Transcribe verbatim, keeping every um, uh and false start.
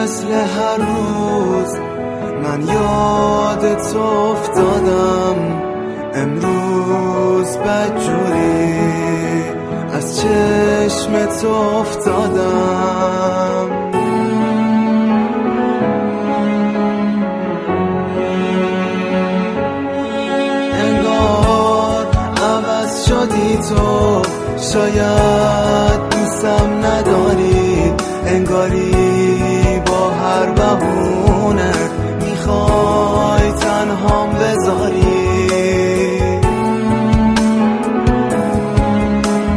مثل هر روز من یادت افتادم، امروز بدجوری از چشمت افتادم. انگار عوض شدی تو، شاید دوستم نداری، انگاری